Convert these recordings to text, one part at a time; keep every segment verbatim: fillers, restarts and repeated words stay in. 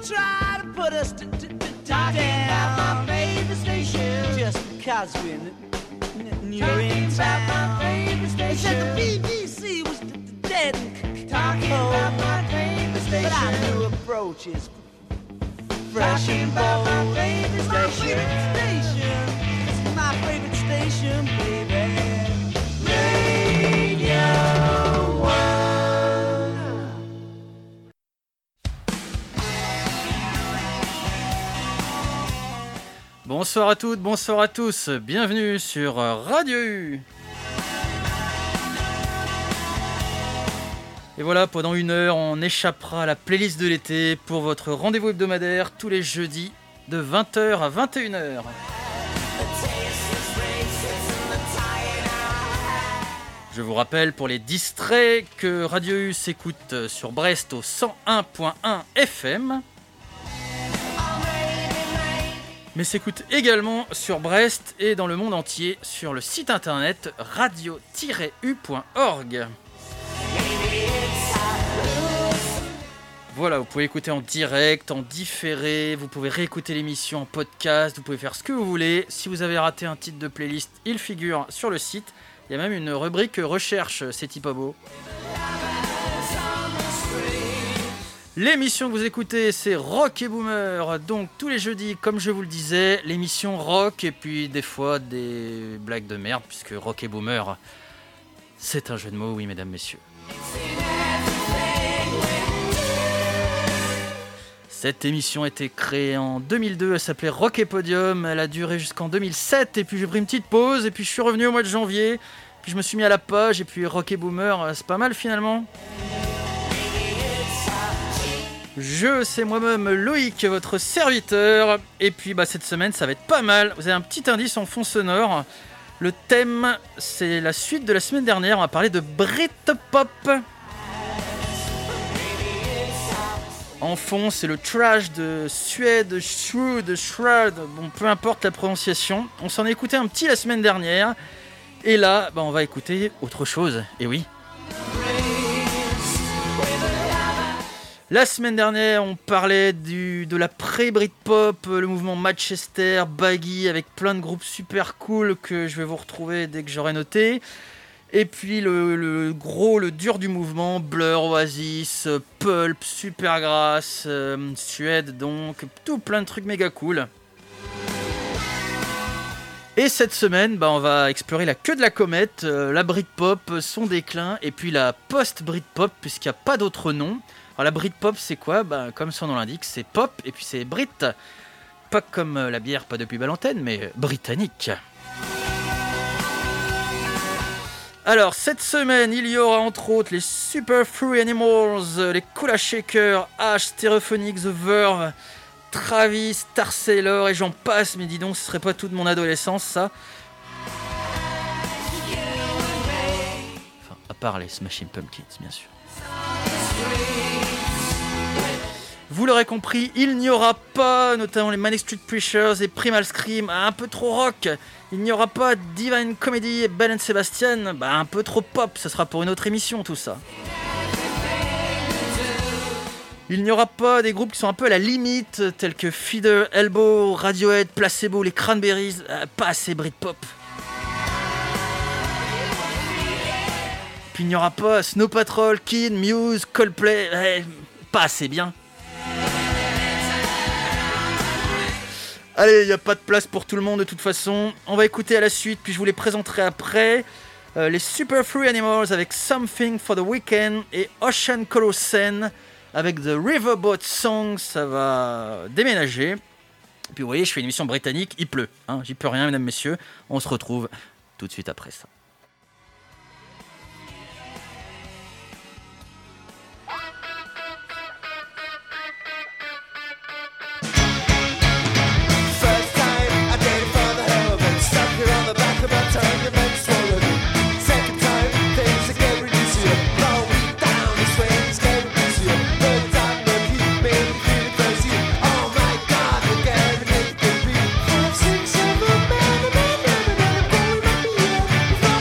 try to put us to, to, to talking about my favorite station. Just because we're new in town. My favorite station. They said the B B C was d- d- dead and talking cold. About my favorite station. But our new approach is fresh and bold. My favorite station. It's my favorite station, baby. Radio One. Bonsoir à toutes, bonsoir à tous, bienvenue sur Radio U. Et voilà, pendant une heure, on échappera à la playlist de l'été pour votre rendez-vous hebdomadaire tous les jeudis de vingt heures à vingt et une heures. Je vous rappelle pour les distraits que Radio U s'écoute sur Brest au cent un point un F M. Mais s'écoute également sur Brest et dans le monde entier sur le site internet radio tiret u point org. Voilà, vous pouvez écouter en direct, en différé, vous pouvez réécouter l'émission en podcast, vous pouvez faire ce que vous voulez. Si vous avez raté un titre de playlist, il figure sur le site. Il y a même une rubrique recherche, c'est pas beau. L'émission que vous écoutez, c'est Rock et Boomer, donc tous les jeudis, comme je vous le disais, l'émission rock et puis des fois des blagues de merde, puisque Rock et Boomer, c'est un jeu de mots, oui mesdames, messieurs. Cette émission a été créée en deux mille deux, elle s'appelait Rock et Podium, elle a duré jusqu'en deux mille sept, et puis j'ai pris une petite pause, et puis je suis revenu au mois de janvier, puis je me suis mis à la page, et puis Rock et Boomer, c'est pas mal finalement. Je, c'est moi-même Loïc, votre serviteur, et puis bah, cette semaine ça va être pas mal, vous avez un petit indice en fond sonore, le thème c'est la suite de la semaine dernière, on va parler de Britpop. En fond, c'est le trash de Suède, Shroud, Shroud, bon, peu importe la prononciation. On s'en a écouté un petit la semaine dernière. Et là, bah, on va écouter autre chose. Et oui. La semaine dernière, on parlait du, de la pré-Britpop, le mouvement Manchester, Baggy, avec plein de groupes super cool que je vais vous retrouver dès que j'aurai noté. Et puis le, le gros, le dur du mouvement, Blur, Oasis, Pulp, Supergrass, euh, Suède donc, tout plein de trucs méga cool. Et cette semaine, bah, on va explorer la queue de la comète, euh, la Britpop, son déclin, et puis la post-Britpop, puisqu'il n'y a pas d'autre nom. Alors la Britpop c'est quoi ? Bah, comme son nom l'indique, c'est pop, et puis c'est Brit. Pas comme la bière, pas depuis Valentine, mais britannique. Alors, cette semaine, il y aura entre autres les Super Fruit Animals, les Kula Shaker, Ash, Stereophonics, The Verve, Travis, Star Sailor et j'en passe, mais dis donc, ce serait pas tout de mon adolescence, ça. Enfin, à part les Smashing Pumpkins, bien sûr. Vous l'aurez compris, il n'y aura pas, notamment les Manic Street Preachers et Primal Scream, un peu trop rock. Il n'y aura pas Divine Comedy et Ben and Sebastian, bah un peu trop pop, ce sera pour une autre émission tout ça. Il n'y aura pas des groupes qui sont un peu à la limite, tels que Feeder, Elbow, Radiohead, Placebo, les Cranberries, euh, pas assez Britpop. Puis il n'y aura pas Snow Patrol, Kid, Muse, Coldplay, euh, pas assez bien. Allez, il n'y a pas de place pour tout le monde de toute façon. On va écouter à la suite, puis je vous les présenterai après. Euh, les Super Fruit Animals avec Something for the Weekend et Ocean Colossine avec The Riverboat Song. Ça va déménager. Et puis vous voyez, je fais une émission britannique, il pleut. Hein, j'y peux rien, mesdames, messieurs. On se retrouve tout de suite après ça. Six, seven, man, man, man, man, man, man, man, man,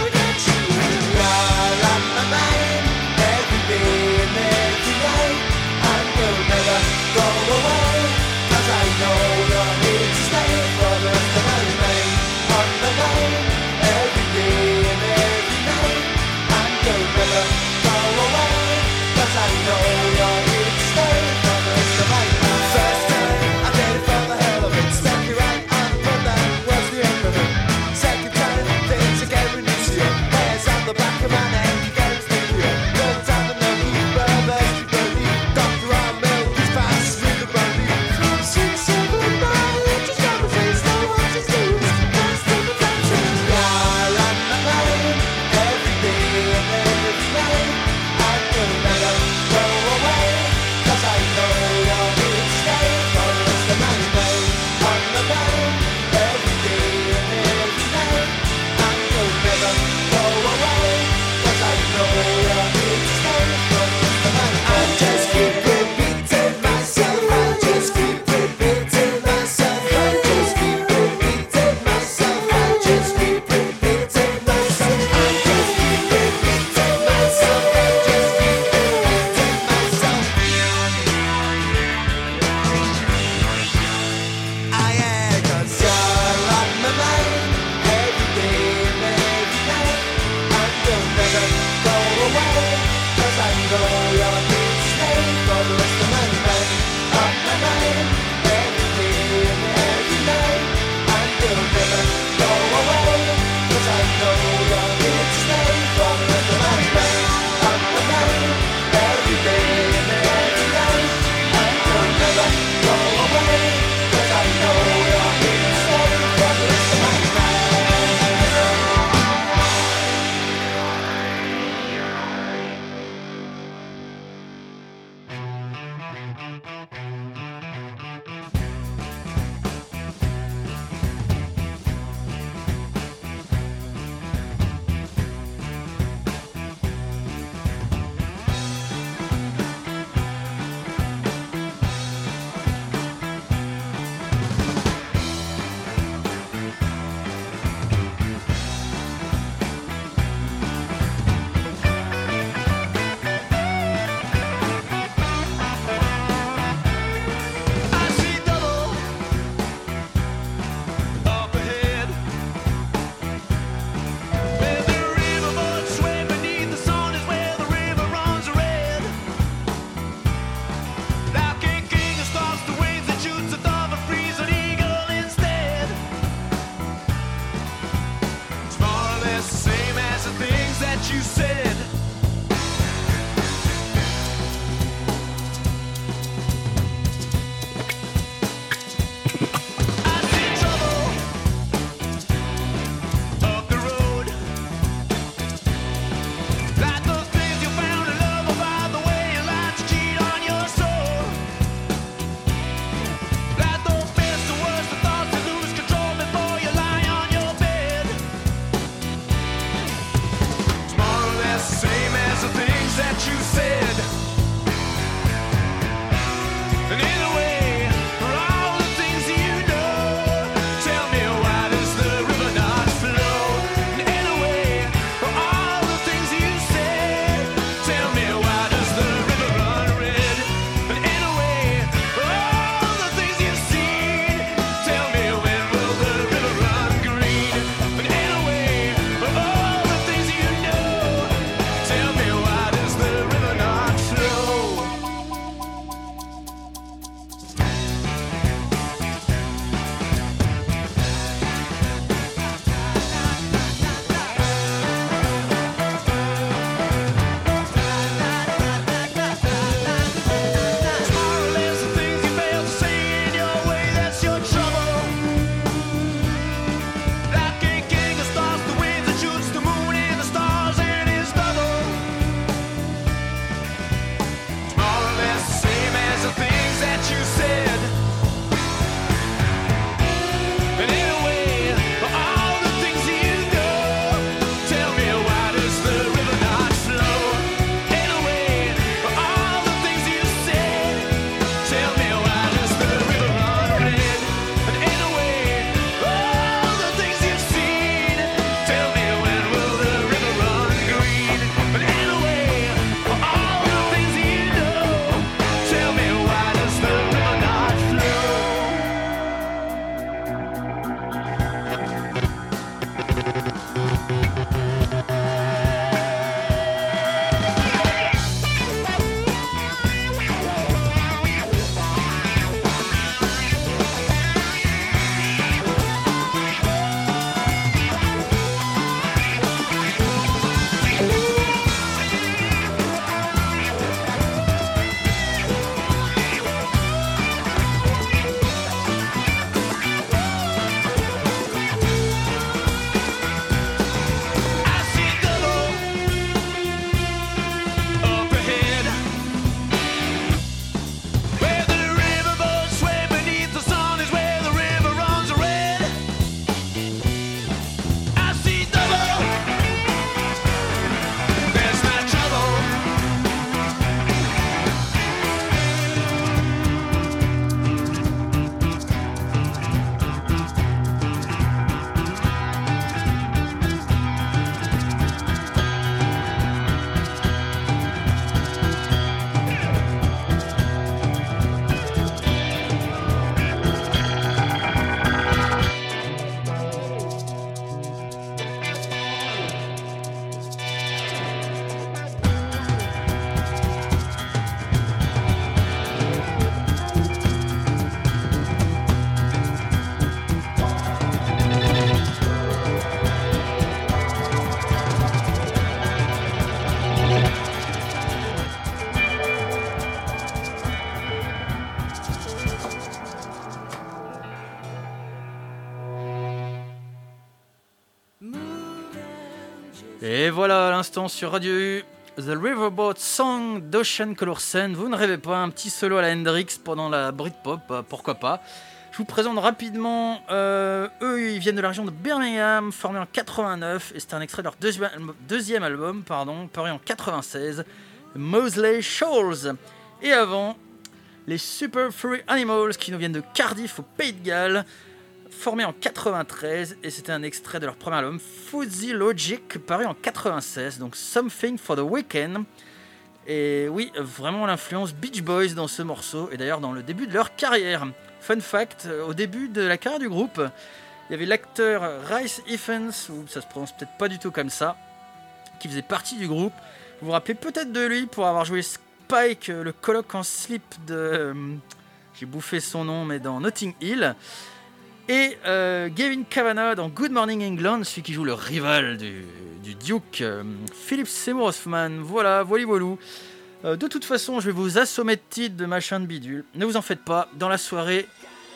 Et voilà, à l'instant sur Radio U, The Riverboat Song d'Ocean Color Sand. Vous ne rêvez pas, un petit solo à la Hendrix pendant la Britpop, bah, pourquoi pas. Je vous présente rapidement, euh, eux ils viennent de la région de Birmingham, formés en quatre-vingt-neuf, et c'est un extrait de leur deuxième, deuxième album, pardon, paru en quatre-vingt-seize, Moseley Shoals. Et avant, les Super Furry Animals qui nous viennent de Cardiff au Pays de Galles, formés en quatre-vingt-treize, et c'était un extrait de leur premier album, Fuzzy Logic, paru en quatre-vingt-seize, donc Something for the Weekend. Et oui, vraiment l'influence Beach Boys dans ce morceau, et d'ailleurs dans le début de leur carrière. Fun fact, au début de la carrière du groupe, il y avait l'acteur Rhys Ifans, ou ça se prononce peut-être pas du tout comme ça, qui faisait partie du groupe. Vous vous rappelez peut-être de lui pour avoir joué Spike, le coloc en slip de... J'ai bouffé son nom, mais dans Notting Hill. Et euh, Gavin Kavanagh dans Good Morning England, celui qui joue le rival du, du Duke, euh, Philip Seymour Hoffman. Voilà, voilà, voilà. Euh, de toute façon, je vais vous assommer de titres de machin de bidule. Ne vous en faites pas, dans la soirée...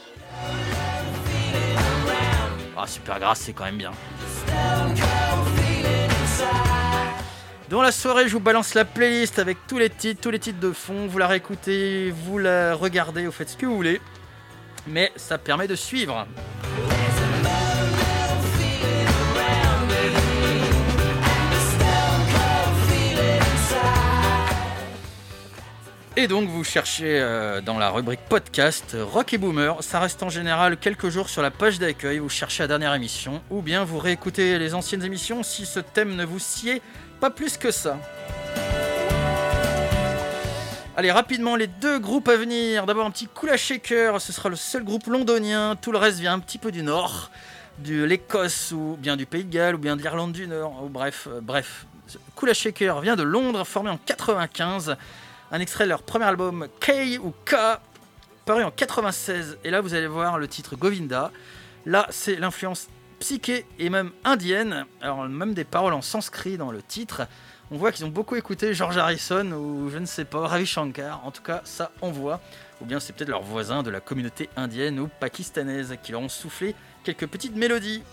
Ah, super grâce, c'est quand même bien. Dans la soirée, je vous balance la playlist avec tous les titres, tous les titres de fond. Vous la réécoutez, vous la regardez, vous faites ce que vous voulez. Mais ça permet de suivre. Et donc vous cherchez euh, dans la rubrique podcast Rock et Boomer, ça reste en général quelques jours sur la page d'accueil, vous cherchez la dernière émission, ou bien vous réécoutez les anciennes émissions si ce thème ne vous sied pas plus que ça. Allez, rapidement, les deux groupes à venir. D'abord un petit Kula Shaker, ce sera le seul groupe londonien, tout le reste vient un petit peu du nord, de l'Écosse, ou bien du Pays de Galles, ou bien de l'Irlande du Nord, ou bref, euh, bref. Kula Shaker vient de Londres, formé en quatre-vingt-quinze. Un extrait de leur premier album, K ou K, paru en quatre-vingt-seize. Et là, vous allez voir le titre Govinda. Là, c'est l'influence psyché et même indienne. Alors, même des paroles en sanskrit dans le titre. On voit qu'ils ont beaucoup écouté George Harrison ou je ne sais pas, Ravi Shankar. En tout cas, ça, on voit. Ou bien c'est peut-être leurs voisins de la communauté indienne ou pakistanaise qui leur ont soufflé quelques petites mélodies.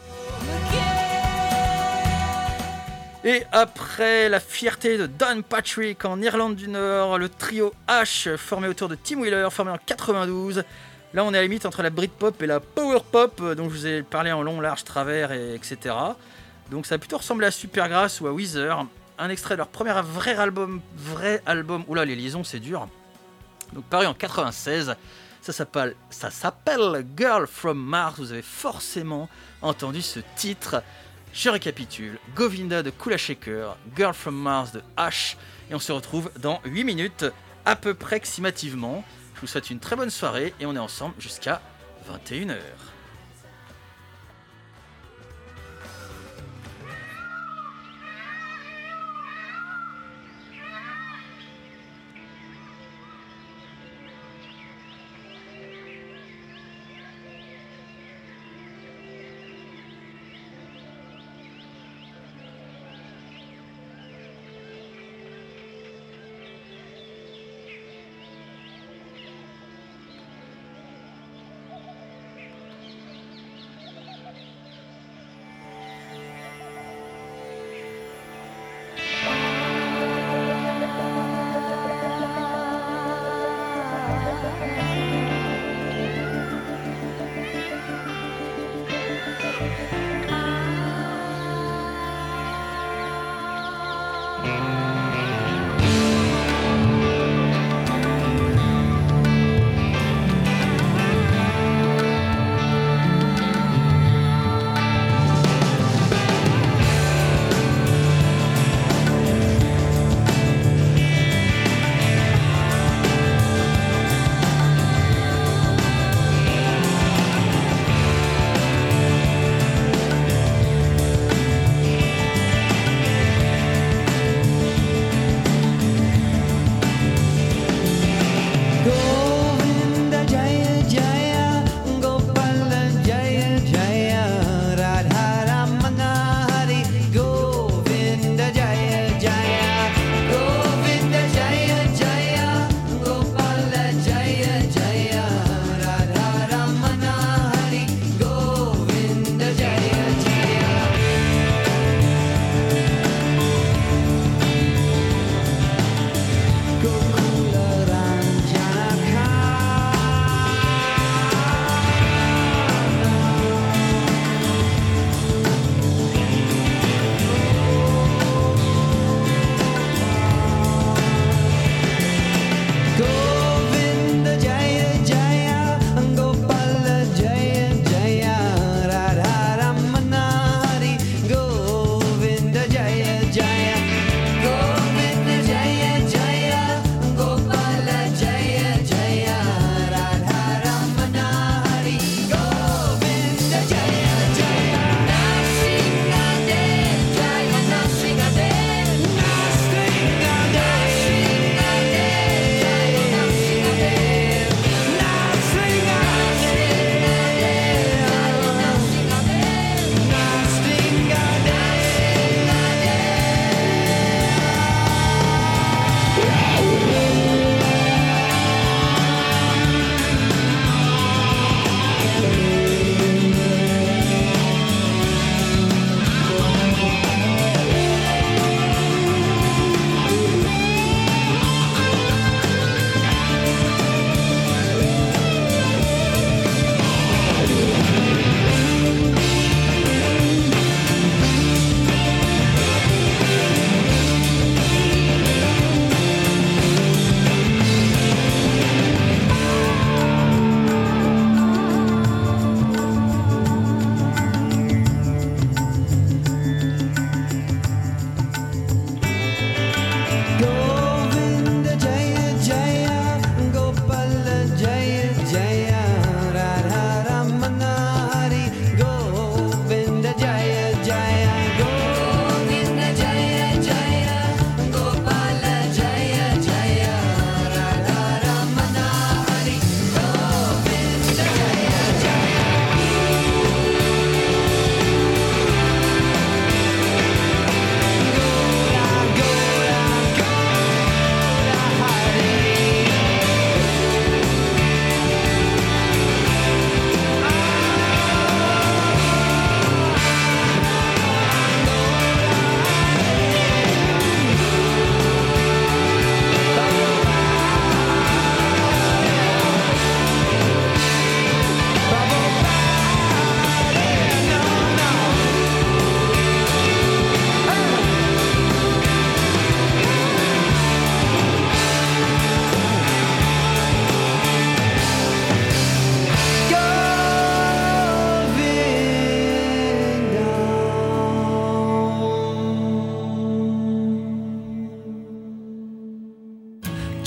Et après la fierté de Don Patrick en Irlande du Nord, le trio H formé autour de Tim Wheeler, formé en quatre-vingt-douze. Là on est à la limite entre la Britpop et la Power Pop, dont je vous ai parlé en long, large, travers, et etc. Donc ça va plutôt ressembler à Supergrass ou à Weezer. Un extrait de leur premier vrai album, vrai album, oula les liaisons c'est dur. Donc paru en quatre-vingt-seize, ça s'appelle, ça s'appelle Girl from Mars, vous avez forcément entendu ce titre. Je récapitule, Govinda de Kula Shaker, Girl from Mars de H, et on se retrouve dans huit minutes, à peu près approximativement. Je vous souhaite une très bonne soirée, et on est ensemble jusqu'à vingt et une heures.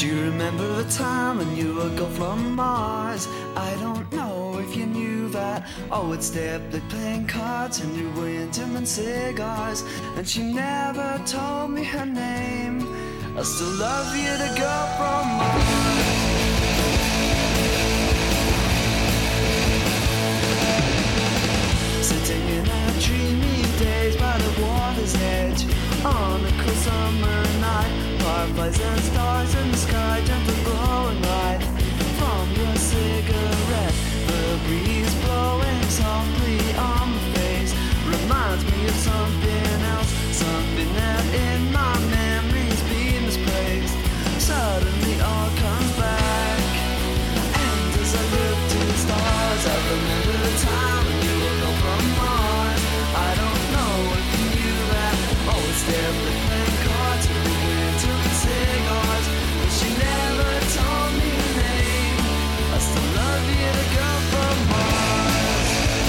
Do you remember the time when you would go from Mars? I don't know if you knew that. I would stay up late playing cards and you were into and cigars. And she never told me her name. I still love you, the girl from Mars. Sitting in our dreamy days by the water's edge, on a cool summer night, fireflies and stars in the sky, gentle glowing light from your cigarette. The breeze blowing softly on my face reminds me of something else, something that in my memories been misplaced. Suddenly all comes back, and as I look to the stars, I remember the time when you were gone from Mars. I don't know if you knew that. Always there playing cards and we went to the cigars, but she never told me her name. I still love you, the girl from Mars.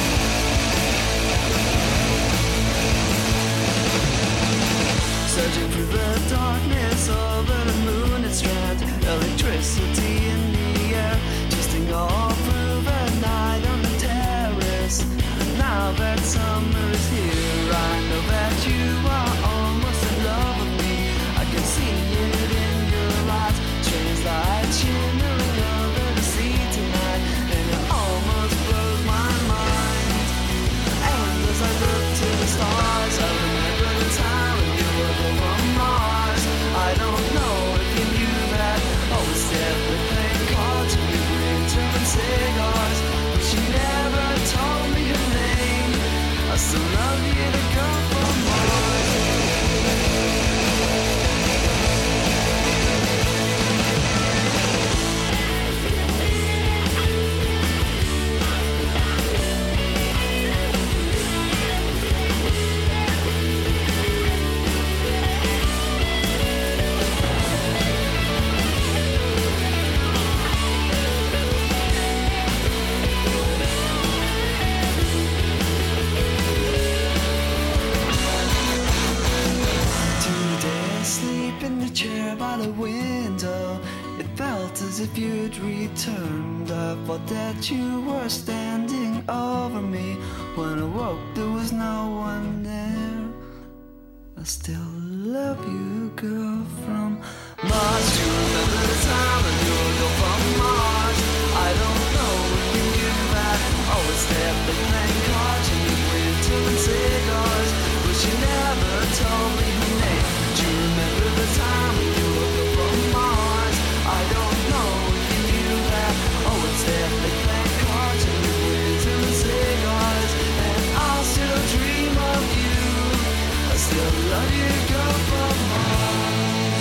Searching through the darkness over the moon and strands, electricity in the air, twisting all through the night on the terrace. Now that summer is here, I know that you are almost in love with me. I can see it in your eyes, strange light shimmering over the sea tonight, and it almost blows my mind. And as I look to the stars, I remember the time when you were over Mars. I don't know if you knew that. Always there with playing cards and we were into and cigars, but she never told me her name. I still love you, the girl from Mars. By the window, it felt as if you'd returned. I thought that you were standing over me. When I woke, there was no one there. I still love you, girl from Mars. Do you remember the time when you were girl from Mars? I don't know if you knew that. Always there playing cards and you went to cigars, but she never told me her name. Do you remember the time when you were girl from Mars? I don't know if you knew that. Always there playing cards and you went to cigars, and I'll still dream of you. I still love you, girl from Mars.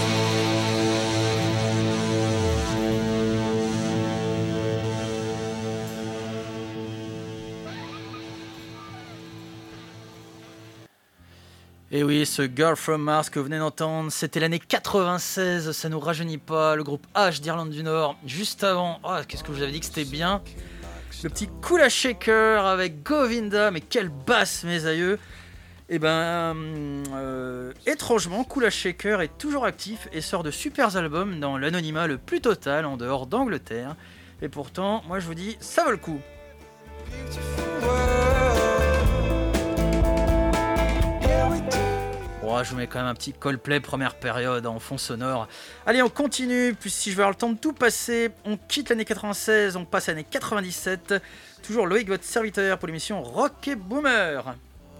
Et oui, ce Girl from Mars que vous venez d'entendre, c'était l'année quatre-vingt-seize, ça nous rajeunit pas, le groupe H d'Irlande du Nord. Juste avant, oh, qu'est-ce que je vous avais dit que c'était bien, le petit Kula Shaker avec Govinda, mais quelle basse mes aïeux. Et ben, euh, étrangement, Kula Shaker est toujours actif et sort de super albums dans l'anonymat le plus total en dehors d'Angleterre. Et pourtant, moi je vous dis, ça vaut le coup. Oh, je vous mets quand même un petit Coldplay première période en fond sonore. Allez, on continue, puis si je vais avoir le temps de tout passer, on quitte l'année quatre-vingt-seize, on passe à l'année quatre-vingt-dix-sept. Toujours Loïc, votre serviteur, pour l'émission Rock et Boomer.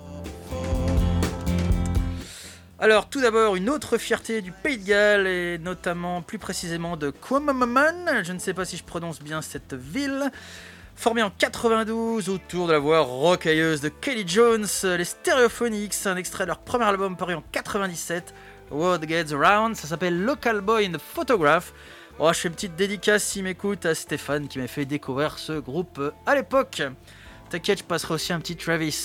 Alors, tout d'abord, une autre fierté du Pays de Galles, et notamment, plus précisément, de Quamaman. Je ne sais pas si je prononce bien cette ville. Formé en quatre-vingt-douze autour de la voix rocailleuse de Kelly Jones, les Stereophonics, un extrait de leur premier album paru en quatre-vingt-dix-sept, World Gets Around, ça s'appelle Local Boy in the Photograph. Oh, je fais une petite dédicace s'il m'écoute à Stéphane qui m'a fait découvrir ce groupe à l'époque. T'inquiète, je passerai aussi un petit Travis.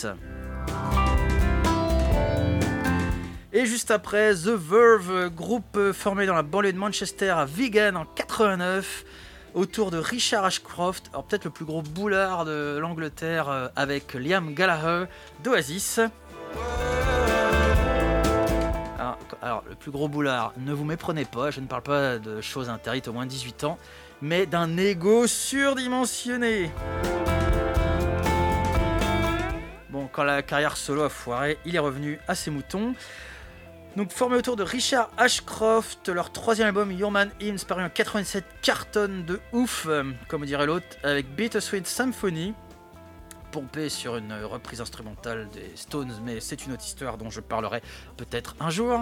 Et juste après, The Verve, groupe formé dans la banlieue de Manchester à Wigan en quatre-vingt-neuf, autour de Richard Ashcroft, alors peut-être le plus gros boulard de l'Angleterre euh, avec Liam Gallagher d'Oasis. Alors, Alors, le plus gros boulard, ne vous méprenez pas, je ne parle pas de choses interdites au moins de dix-huit ans, mais d'un ego surdimensionné. Bon, quand la carrière solo a foiré, il est revenu à ses moutons. Donc, formé autour de Richard Ashcroft, leur troisième album, Your Man Hymns, paru en quatre-vingt-dix-sept, cartonne de ouf, euh, comme dirait l'autre, avec Bittersweet Symphony, pompé sur une reprise instrumentale des Stones, mais c'est une autre histoire dont je parlerai peut-être un jour.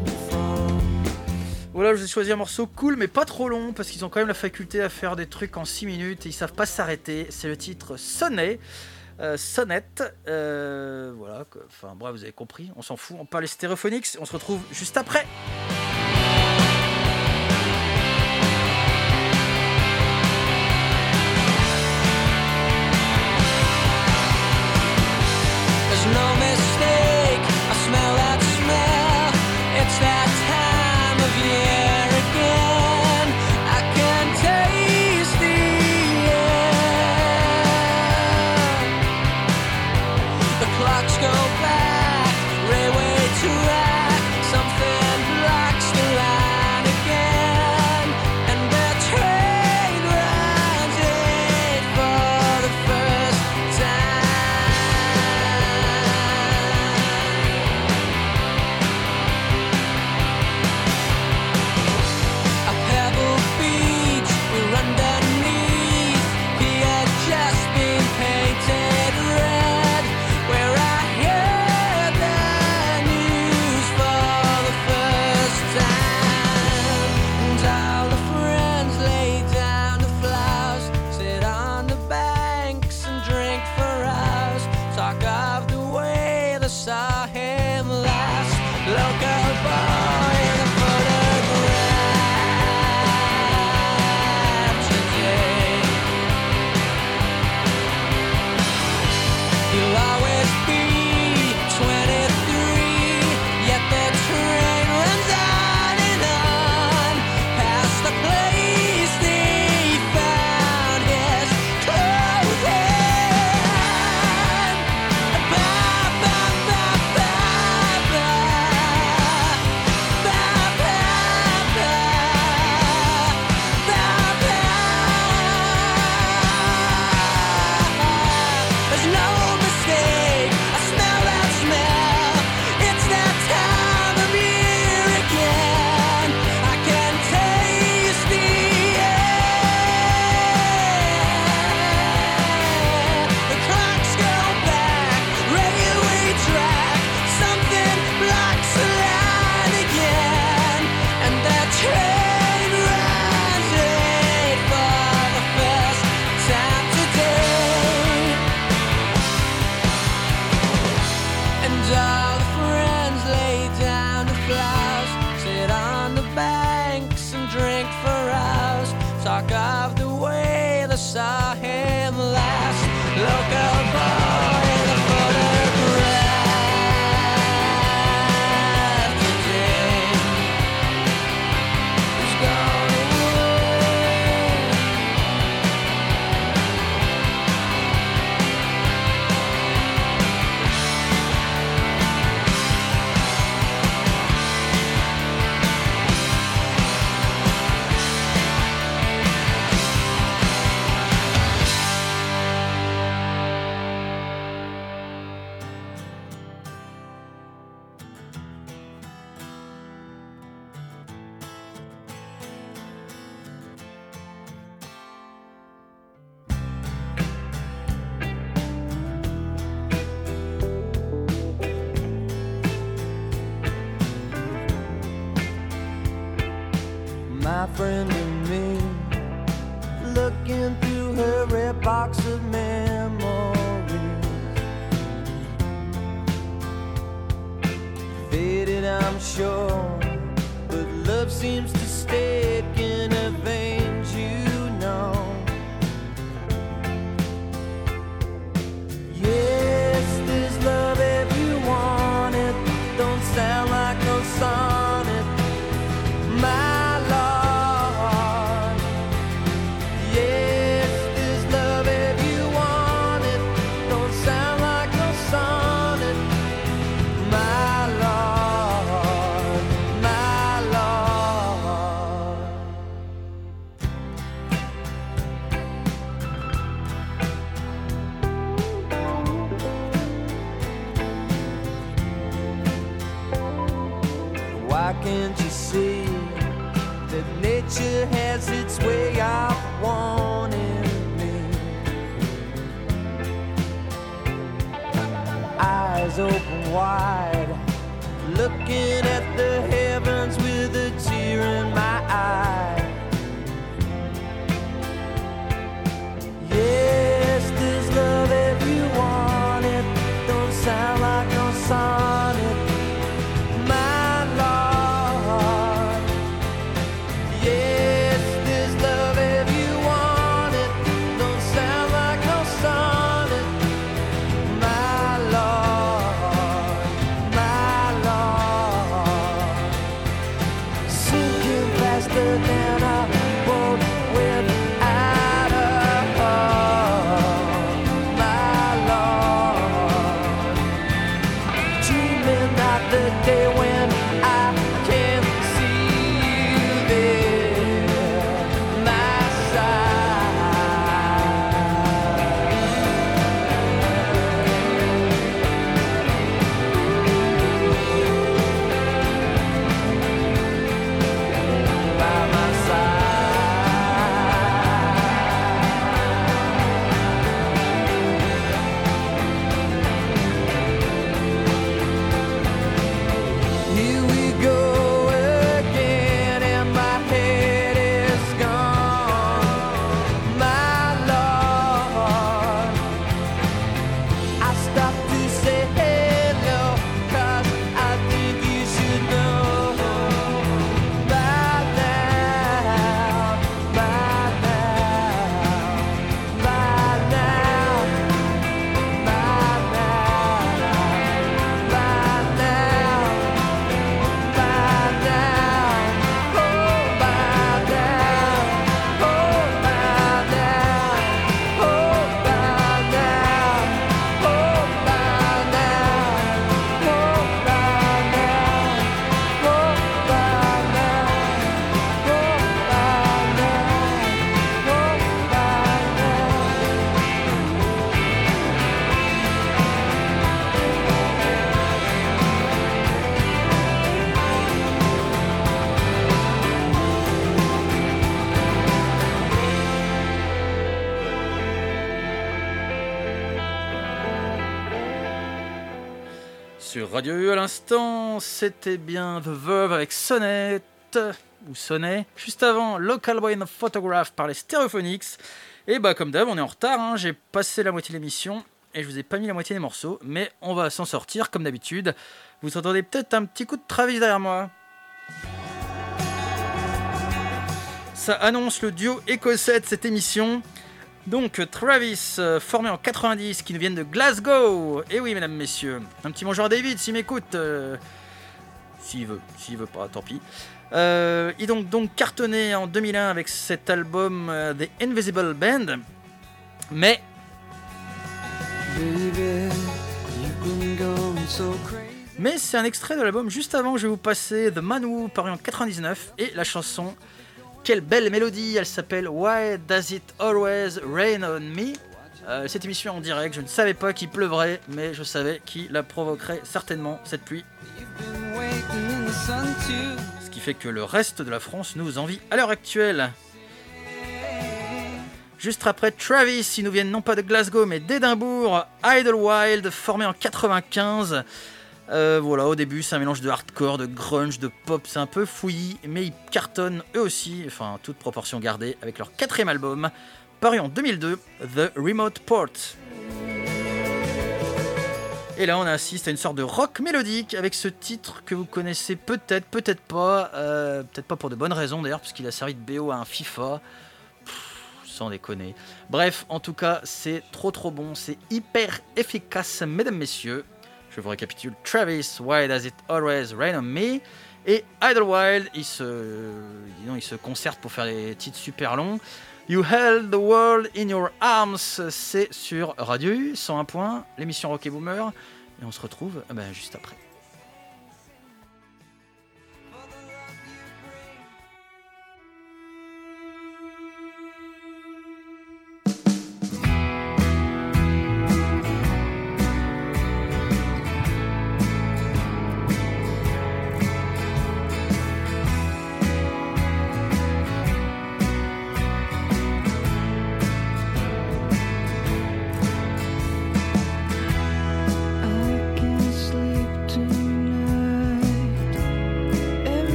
Voilà, je vous ai choisi un morceau cool, mais pas trop long, parce qu'ils ont quand même la faculté à faire des trucs en six minutes, et ils savent pas s'arrêter. C'est le titre Sonnet. Euh, Sonnette, euh, voilà, enfin bref, vous avez compris, on s'en fout, on parle les Stereophonics, on se retrouve juste après. There's no mistake, I smell that smell, it's that time of year again, I can taste the clocks go back, railway track, something blocks the line again, and the train runs late for the first time. A pebble beach, we're underneath, he had just been painted red, where I heard the news for the first time. And all the friends lay down the flowers, sit on the banks and drink for hours, talk of the way they saw him last. Local boy in a photograph today. He'll always be twenty-three, yet the train runs on and on, past the place they found his clothing. Ba, ba, ba, ba, ba. Ba, ba, ba. Ba, ba. There's no mistake, I smell that smell, it's that time of year again, I can taste the air. The clocks go back, railway track, something blocks the line again, and that train runs late for the first time today. And all the friends lay down the flowers, sit on the banks and drink for hours, talk of the way they saw him last. Local boy in a photograph today, who's gone away. My friend and me, looking through her red box of memories, faded I'm sure, but love seems to stick in her veins, you know. Yes, there's love if you want it, don't sound like no sonnet, my Lord. Yes, there's love if you want it, don't sound like no sonnet, my Lord. nature has its way of warning me. Eyes open wide, looking at the heavens with a tear in my eye. Yes, this love if you want it, don't sound like no sonnet, my Lord. Yes, this love if you want it, don't sound like no sonnet, my Lord, my Lord. Sinking faster than a boat without a hull, my Lord. Dreaming of the day when I can see you there, my by my Here we go again, and my head is gone, my Lord. I stopped to say hello, 'cause I think you should know by now, by now, by now, by now, by now. By now, oh by now, oh by now, oh by now, oh by now, oh by now, oh by now, Sur Radio U à l'instant, c'était bien The Verve avec Sonnet, ou Sonnet. Juste avant, Local Boy and Photograph par les Stereophonics. Et bah comme d'hab, on est en retard, hein. J'ai passé la moitié de l'émission et je vous ai pas mis la moitié des morceaux, mais on va s'en sortir comme d'habitude. Vous entendez peut-être un petit coup de Travis derrière moi. Ça annonce le duo écossais de cette émission. Donc Travis, euh, formé en quatre-vingt-dix, qui nous viennent de Glasgow. Et oui, mesdames, messieurs. Un petit bonjour à David, s'il m'écoute. Euh, s'il veut, s'il veut pas, tant pis. Euh, il donc, donc cartonné en deux mille un avec cet album euh, The Invisible Band. Mais... Baby, you've been gone so crazy. Mais c'est un extrait de l'album juste avant que je vais vous passer The Man Who, paru en quatre-vingt-dix-neuf. Et la chanson... Quelle belle mélodie, elle s'appelle Why Does It Always Rain on Me. euh, Cette émission en direct, je ne savais pas qu'il pleuvrait, mais je savais qu'il la provoquerait certainement, cette pluie. Ce qui fait que le reste de la France nous envie à l'heure actuelle. Juste après Travis, ils nous viennent non pas de Glasgow, mais d'Édimbourg. Idlewild, formé en quatre-vingt-quinze. Euh, voilà, au début c'est un mélange de hardcore, de grunge, de pop, c'est un peu fouillis, mais ils cartonnent eux aussi, enfin toute proportion gardée, avec leur quatrième album, paru en deux mille deux, The Remote Port. Et là on assiste à une sorte de rock mélodique avec ce titre que vous connaissez peut-être, peut-être pas, euh, peut-être pas pour de bonnes raisons d'ailleurs, puisqu'il a servi de B O à un FIFA. Pff, sans déconner. Bref, en tout cas, c'est trop trop bon, c'est hyper efficace, mesdames, messieurs. Je vous récapitule. Travis, Why Does It Always Rain on Me? Et Idlewild, ils se, disons, ils se concertent pour faire des titres super longs. You Held the World in Your Arms, c'est sur Radio U, cent un point, l'émission Rock et Boomer. Et on se retrouve eh ben, juste après.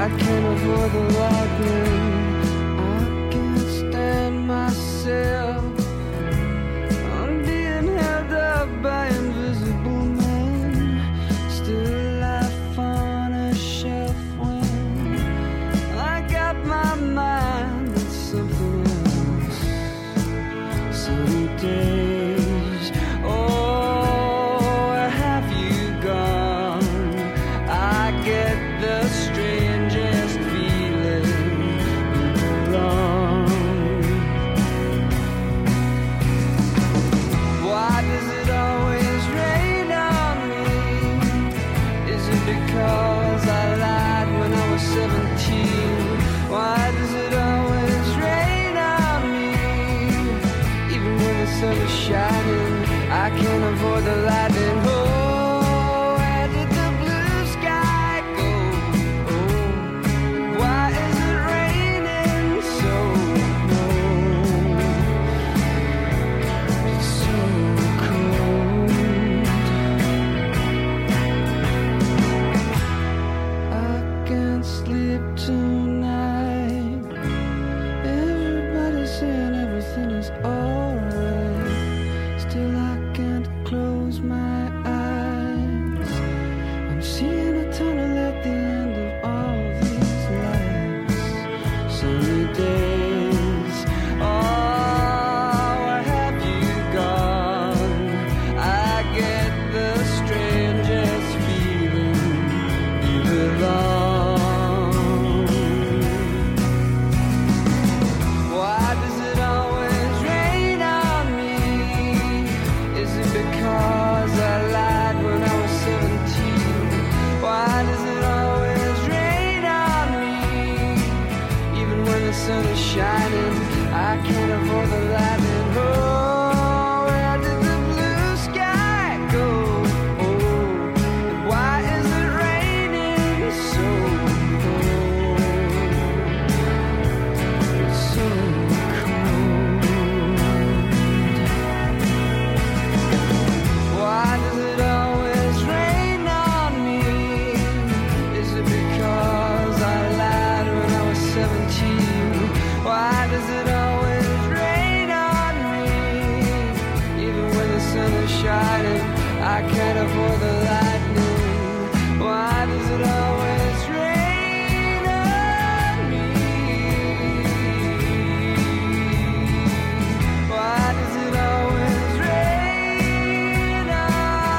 I can't avoid the lightning. I can't stand myself. I'm being held up by invisible men. Still life on a shelf when I got my mind on something else. Sunny days, oh, where have you gone? I get the strangest feeling you belong. Why does it always rain on me? Is it because I lied when I was seventeen? Why does it always rain on me? Even when the sun is shining, I can't avoid the lightning. Oh, where did the blue sky go? Oh, why is it raining so cold? It's so cold. I can't sleep tonight. Everybody's saying everything is alright. Still I can't close my eyes. I'm seeing a tunnel at the end of all these lights. Sunny days, oh, where have you gone? I get the strangest feeling you belong. Why does it always rain on me? Is it because I lied when I was seventeen? Why does it always rain on me? Even when the sun is shining, I can't avoid the lightning. Oh, where did the blue sky go? Oh, and why is it raining so cold? It's so cold. Why does it always rain on me? Is it because I lied when I was seventeen? Why does it always rain on me? Even when the sun is shining, I can't avoid the lightning. Why does it always rain on me? Why does it always rain on?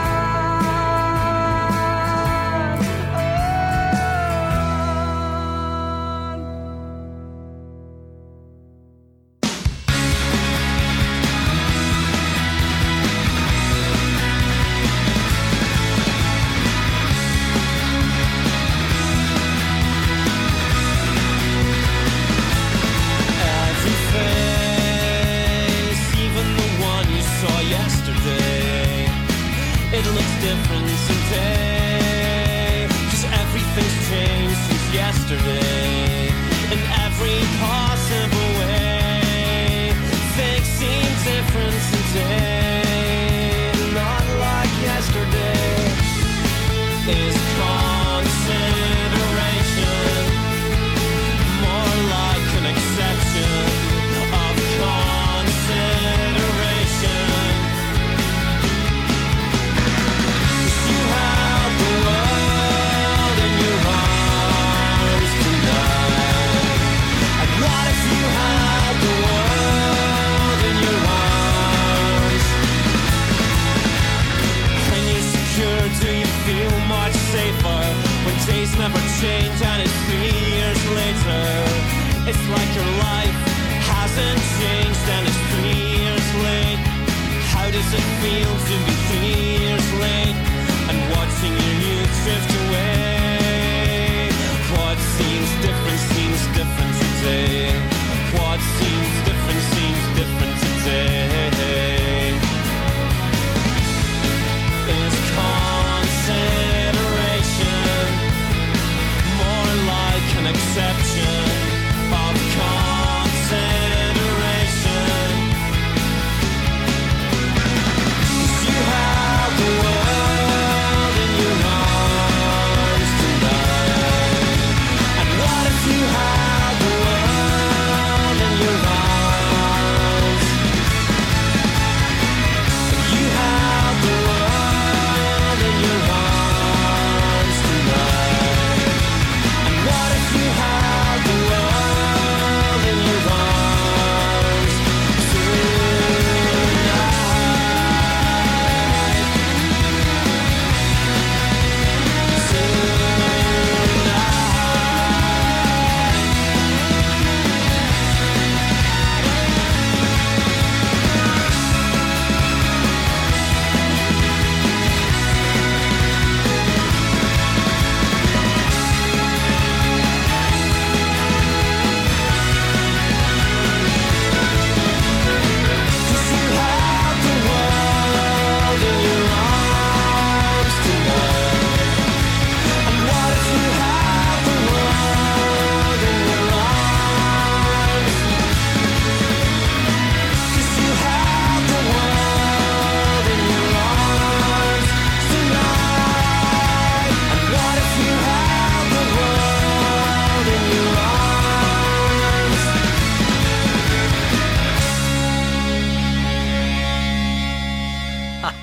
Every face, even the one you saw yesterday, it looks different today. 'Cause everything's changed since yesterday, in every possible way. Things seem different today, not like yesterday. Is consideration more like an exception of consideration? 'Cause you held the world in your arms tonight, and what if you had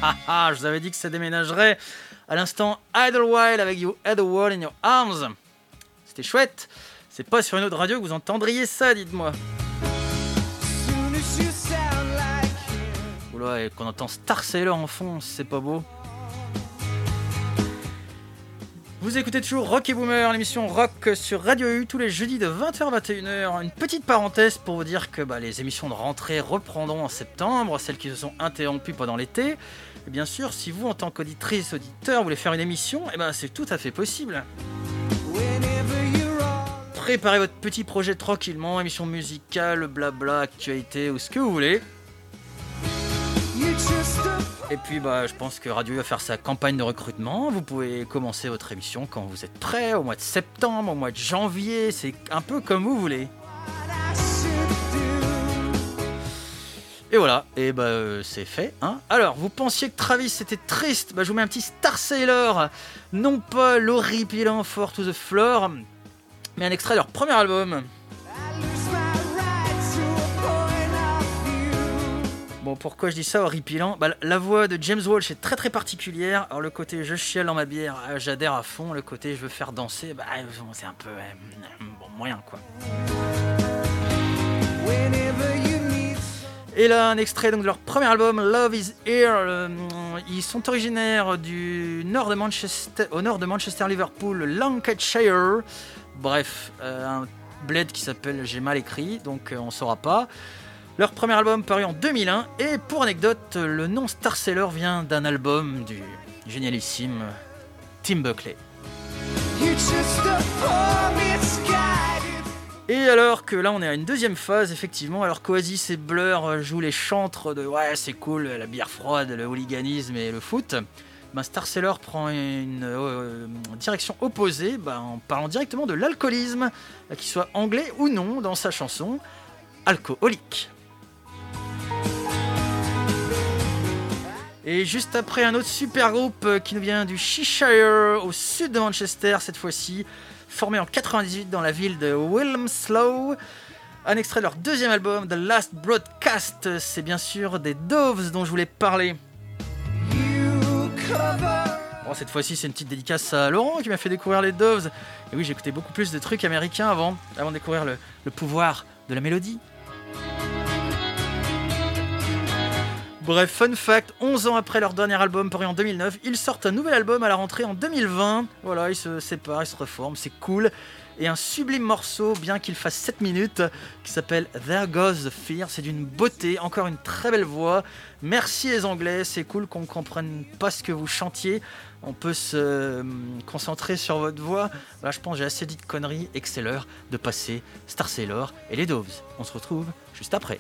ah, je vous avais dit que ça déménagerait. À l'instant, Idlewild avec You Had a Wall in Your Arms. C'était chouette. C'est pas sur une autre radio que vous entendriez ça, dites-moi. Oula, et qu'on entend Star Sailor en fond, c'est pas beau. Vous écoutez toujours Rock et Boomer, l'émission rock sur Radio U tous les jeudis de vingt heures à vingt et une heures. Une petite parenthèse pour vous dire que bah, les émissions de rentrée reprendront en septembre, celles qui se sont interrompues pendant l'été. Et bien sûr, si vous, en tant qu'auditrice, auditeur, voulez faire une émission, eh ben, c'est tout à fait possible. Préparez votre petit projet tranquillement, émission musicale, blabla, actualité ou ce que vous voulez. Et puis bah, je pense que Radio va faire sa campagne de recrutement. Vous pouvez commencer votre émission quand vous êtes prêt, au mois de septembre, au mois de janvier, c'est un peu comme vous voulez. Et voilà, et bah euh, c'est fait. Hein. Alors, vous pensiez que Travis c'était triste, bah, je vous mets un petit Star Sailor, non pas l'horripilant Four to the Floor, mais un extrait de leur premier album. Bon, pourquoi je dis ça horripilant ? Bah, la voix de James Walsh est très très particulière. Alors le côté je chiale dans ma bière, j'adhère à fond. Le côté je veux faire danser, bah, c'est un peu euh, bon, moyen quoi. Et là, un extrait donc, de leur premier album, Love is Here. Ils sont originaires du nord de Manchester, au nord de Manchester, Liverpool, Lancashire. Bref, euh, un bled qui s'appelle J'ai mal écrit, donc euh, on saura pas. Leur premier album paru en deux mille un, et pour anecdote, le nom Star Sailor vient d'un album du génialissime Tim Buckley. Et alors que là on est à une deuxième phase, effectivement, alors qu'Oasis et Blur jouent les chantres de ouais c'est cool, la bière froide, le hooliganisme et le foot, ben Star Sailor prend une euh, direction opposée, ben, en parlant directement de l'alcoolisme, qu'il soit anglais ou non dans sa chanson, alcoolique. Et juste après, un autre super groupe qui nous vient du Cheshire, au sud de Manchester cette fois-ci, formé en quatre-vingt-dix-huit dans la ville de Wilmslow. Un extrait de leur deuxième album, The Last Broadcast, c'est bien sûr des Doves dont je voulais parler. Bon, cette fois-ci, c'est une petite dédicace à Laurent qui m'a fait découvrir les Doves. Et oui, j'écoutais beaucoup plus de trucs américains avant, avant de découvrir le, le pouvoir de la mélodie. Bref, fun fact, onze ans après leur dernier album paru en deux mille neuf, ils sortent un nouvel album à la rentrée en deux mille vingt. Voilà, ils se séparent, ils se reforment, c'est cool. Et un sublime morceau, bien qu'il fasse sept minutes, qui s'appelle There Goes the Fear. C'est d'une beauté, encore une très belle voix. Merci les Anglais, c'est cool qu'on ne comprenne pas ce que vous chantiez. On peut se euh, concentrer sur votre voix. Voilà, je pense que j'ai assez dit de conneries et que c'est l'heure de passer Star Sailor et les Doves. On se retrouve juste après.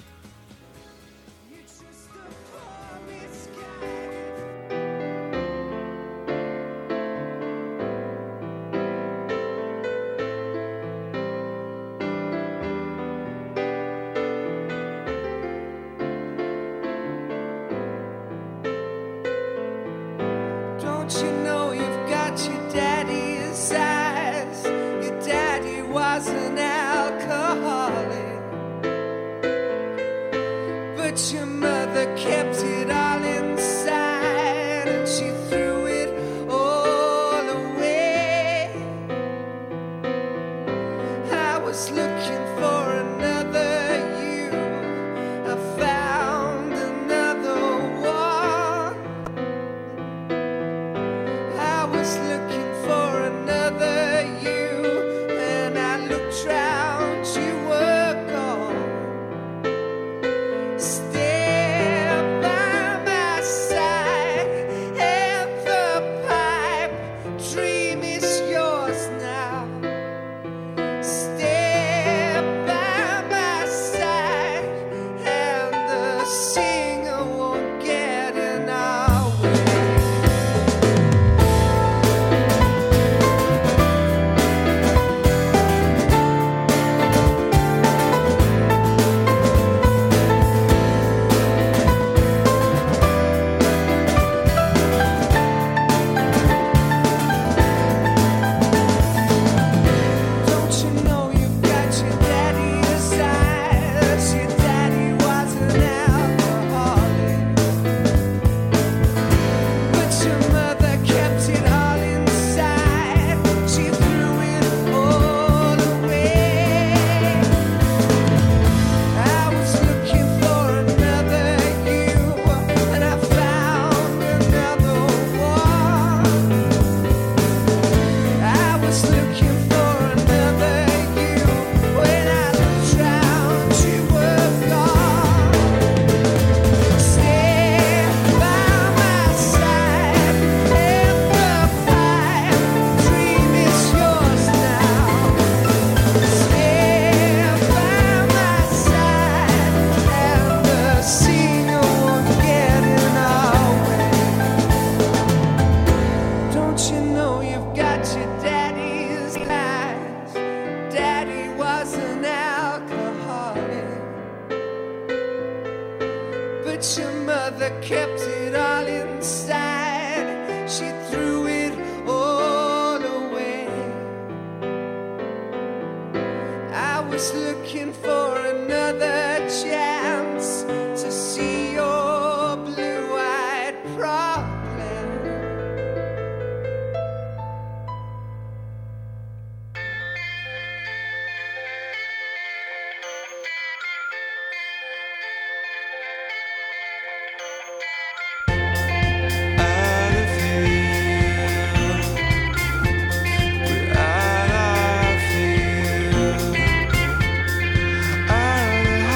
Stay mother kept it all inside. She threw it all away. I was looking for another chance to see your blue-eyed problem. Out of here, we're out of here. Out of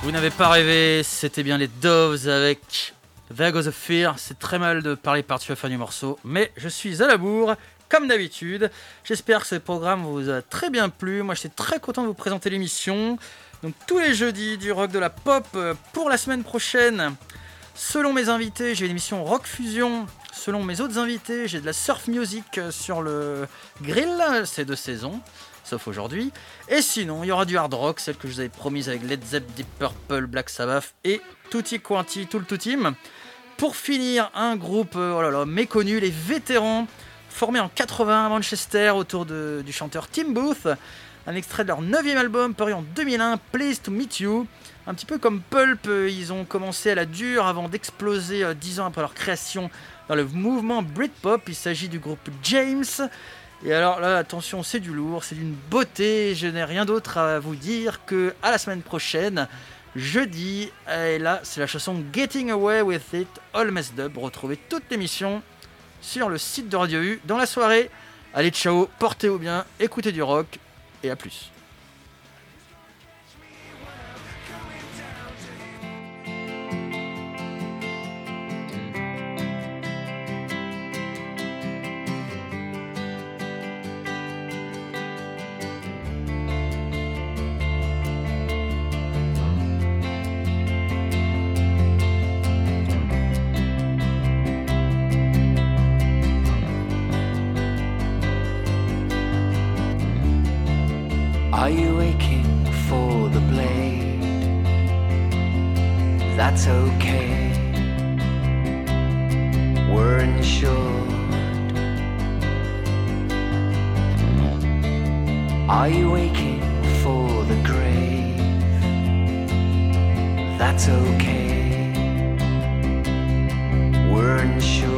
Vous n'avez pas rêvé, c'était bien les Doves avec There Goes a Fear. C'est très mal de parler par-dessus la fin du morceau, mais je suis à la bourre, comme d'habitude. J'espère que ce programme vous a très bien plu. Moi, j'étais très content de vous présenter l'émission. Donc, tous les jeudis, du rock, de la pop. Pour la semaine prochaine, selon mes invités, j'ai une émission Rock Fusion. Selon mes autres invités, j'ai de la surf music sur le grill, c'est de saison. Sauf aujourd'hui. Et sinon, il y aura du hard rock, celle que je vous avais promise avec Led Zepp, Deep Purple, Black Sabbath et Tutti Quanti, tout le tout team. Pour finir, un groupe oh là là, méconnu, les Vétérans, formé en quatre-vingts à Manchester autour de, du chanteur Tim Booth. Un extrait de leur neuvième album paru en deux mille un, Pleased to Meet You. Un petit peu comme Pulp, ils ont commencé à la dure avant d'exploser dix ans après leur création dans le mouvement Britpop. Il s'agit du groupe James. Et alors là, attention, c'est du lourd, c'est d'une beauté. Je n'ai rien d'autre à vous dire que à la semaine prochaine, jeudi. Et là, c'est la chanson Getting Away With It, All Messed Up. Retrouvez toute l'émission sur le site de Radio U dans la soirée. Allez, ciao, portez-vous bien, écoutez du rock et à plus. Are you aching for the blade? That's okay. We're insured. Are you aching for the grave? That's okay. We're insured.